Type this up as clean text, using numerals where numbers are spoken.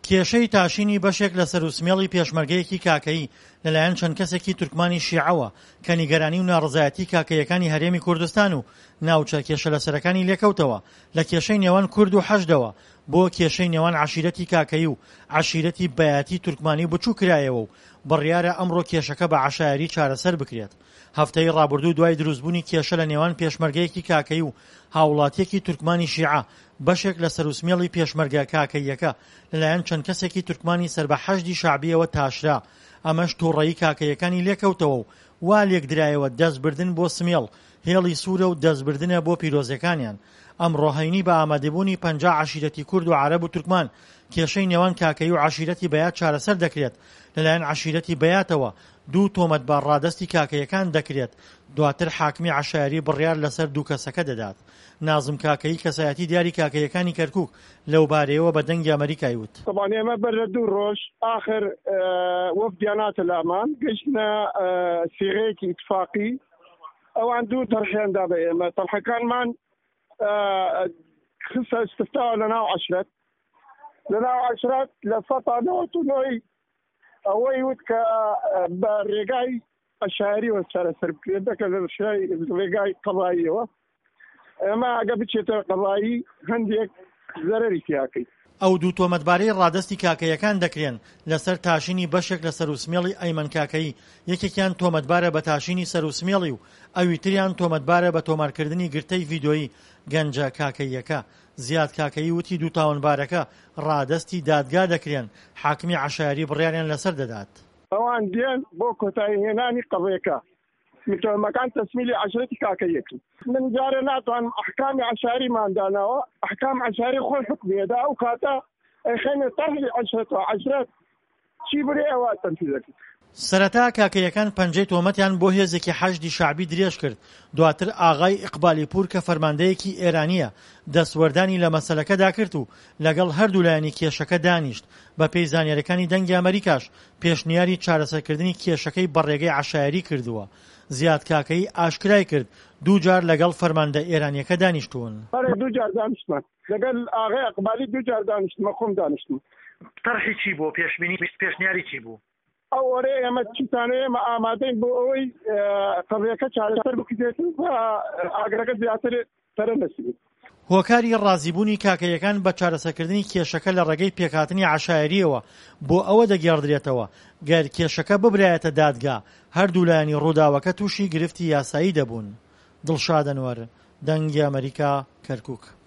کێشەی تاشینی بەشێک لە سەروسمێڵی پێشمەرگەیەکی کاکەیی لەلایەن چەند کەسێکی تورکمانی شیعەوە کە نیگەرانی و ناڕزایەتی کاکەیەکانی هەرێمی کوردستان و ناوچە کێشە لەسەرەکانی لێکەوتەوە لە کێشەی نێوان کورد و حەشدەوە بۆ کێشەی نێوان عەشیرەتی کاکەیی و عەشیرەتی بەیاتی تورکمانی بچوو کرایەوە و بڕیارە ئەمڕۆ کێشەکە بە عەشایەری چارەسەر بکرێت. هەفتەی ڕابردوو دوای دروستبوونی کێشە لە نێوان پێشمەرگەیەکی کاکەیی و هاوڵاتیەکی تورکمانی شیعە بەشێک لە سەروسمێڵی پێشمەرگە کاکەیەکە لەلایەن چەند کەسێکی تورکمانی سەر بە حەشدی شعبیەوە تاشرا. ئەمەش تووڕەیی کاکەیەکانی لێکەوتەوە و وا لێکدرایەوە دەستبردن بۆ سمێڵ هێڵی سوورە و دەستبردنە بۆ پیرۆزەکانیان. ئەمڕۆ هەینی بە ئامادەبوونی 50 عەشیرەتی کورد و عەرەب و تورکمان کێشەی نێوان کاکەیی و عەشیرەتی بەیات چارەسەر دەکرێت. لەلایەن عەشیرەتی بەیاتەوە دوو تۆمەتبار ڕادەستی کاکەیەکان دەکرێت، دواتر حاکمی عەشایەری بڕیار لەسەر دوو کەسەکە دەدات. نازم کاکەیی کەسایەتی دیاری کاکەیەکانی کەرکووک لەو بارەیەوە بە دەنگی ئەمریکای وت: طبعا ئێمە بەر لە دوو ڕۆژ ئاخر وەفدیاناتە لامان گەشتنە سیغەیەکی ئیتفاقی ئەوان دوو تەرحیاندا بە ئێمە تەرحەکانمان خستە استفتاوە لەناو عەشرەت لە سەتا 99 ئەوەی وت کە بە ڕێگای عەشایەریەوە چارەسەر بکرێت دەکە لە ڕێگای قەڵاییەوە. ئێمە ئەگە بچێتە قەڵایی هەندێک زەرەری تیاکەی. ئەو دوو تۆمەتبارەی ڕادەستی کاکەیەکان دەکرێن لەسەر تاشینی بەشێک لە سەروسمێڵی ئەیمەن کاکەیی. یەکێکیان تۆمەتبارە بە تاشینی سەروسمێڵی و ئەوی تریان تۆمەتبارە بە تۆمارکردنی گرتەی ڤیدۆیی گەنجە کاکەیەکە. زیاد کاکەیی وتی دوو تاوانبارەکە ڕادەستی دادگا دەکرێن، حاکمی عەشایەری بڕیاریان لەسەر دەدات. ئەوان دێن بۆ کۆتاییهێنانی قەڵەیەکە متۆمەکان تەسمیلی عەشرەتی کاکەیەکی. من جارە ناتوانم ئەحکامی عەشایەریمان داناوە، ئەحکام عەشایەری خۆی حکمێدا ئەو کاتە ئەیخەنێ تەرحی عەشرەت و عەشرەت چی برێ ئەوە تەنفیذ دەکرێت. سەرەتا کاکەیەکان پەنجەی تۆمەتیان بۆ هێزێکی حەشدی شعبی درێژ کرد. دواتر ئاغای ئیقبالی پور کە فەرماندەیەکی ئێرانیە دەستوەردانی لە مەسەلەکەدا کرد و لەگەڵ هەردوو لایەنی کێشەکە دانیشت. بە پێی زانیاریەکانی دەنگی ئەمریکاش پێشنیاری چارەسەرکردنی کێشەکەی بەڕێگەی عەشایەری کردووە. زیاد کاکەیی ئاشکرای کرد دوو جار لەگەڵ فەرماندە ئێرانیەکە دانیشتوون. دوو جار دانیشتمان لەگەڵ ئاغای ئیقبالی دوو جار دانیشتمە خۆم دانیشتم. تەرحی چی بوو؟ پێشنیاری چی بوو؟ ئەو وەرێ ئێمە چیتانەیە ئێمە ئامادەین بۆ ئەوەی قەڵەیەکە چارەسەر بکرێت و ئاگرەکە زیاتر تەرە نەسیبێت. هۆکاری ڕازیبوونی کاکەیەکان بە چارەسەرکردنی کێشەکە لە ڕێگەی پێکهاتنی عەشایەریەوە بۆ ئەوە دەگێڕدرێتەوە گەر کێشەکە ببرایەتە دادگا هەردوو لایەنی ڕووداوەکە تووشی گرفتی یاسایی دەبوون. دڵشاد ئەنوەر، دەنگی ئەمریکا، کەرکووک.